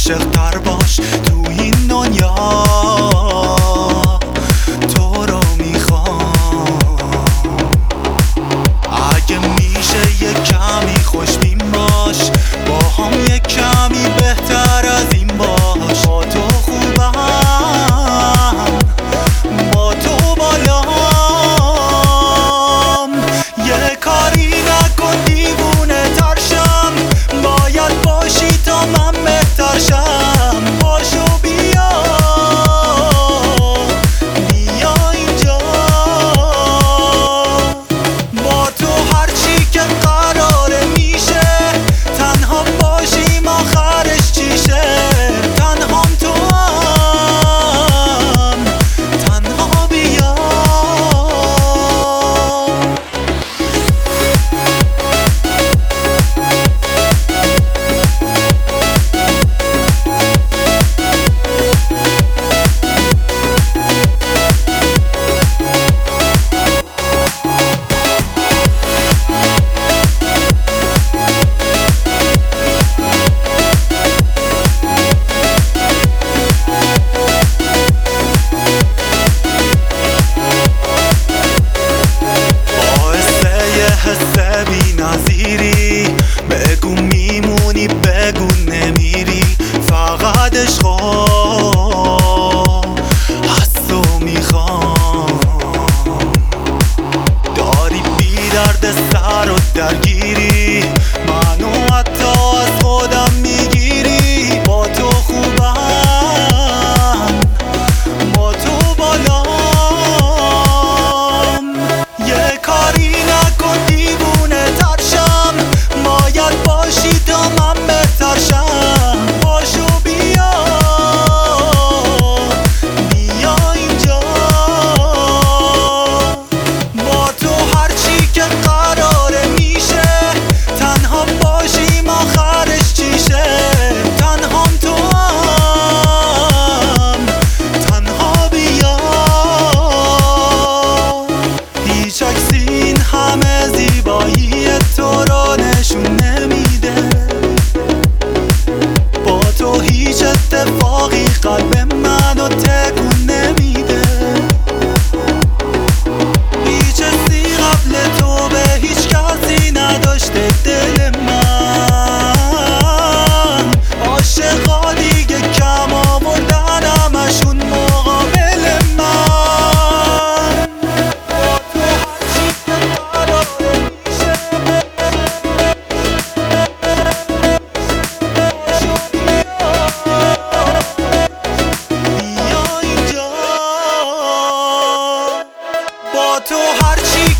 عاشق تر باش تو این دنیا، تو رو میخوام. اگه میشه یک کمی خوشبین باش، با هم یک کمی بهتر از این باش. با تو خوبم، با تو بالام. یه کاری نکن دیوونه ترشم، باید باشی تا من بهتر شم. باشو بیا، بیا اینجا. با تو هرچی که قراره میشه، تنها باشیم آخرش چیشه. تنهام تو هم، تنها بیا. حس بی نظیری، بگو میمونی بگو نمیری. فقط عشقا هست و میخوام. داری بی درد سر و درگیری، منو حتی از خودم میگیری. با تو خوبم، با تو بالام. یه کاری نکن دیوونه ترشم، باید باشی تا من بهتر شم. باشو بیا، بیا اینجا. با تو هرچی که قراره میشه، تنها باشیم آخرش چیشه. تنهام تو هم، تنها بیا. هیچ عکسی این همه زیبایی تو رو نشون نمیده. با تو هیچ اتفاقی قلب منو تکون نمیده. هیچ حسی قبل تو به هیچ کسی نداشته دل من. عاشقا دیگه کم آوردن همشون مقابل من. با تو هرچی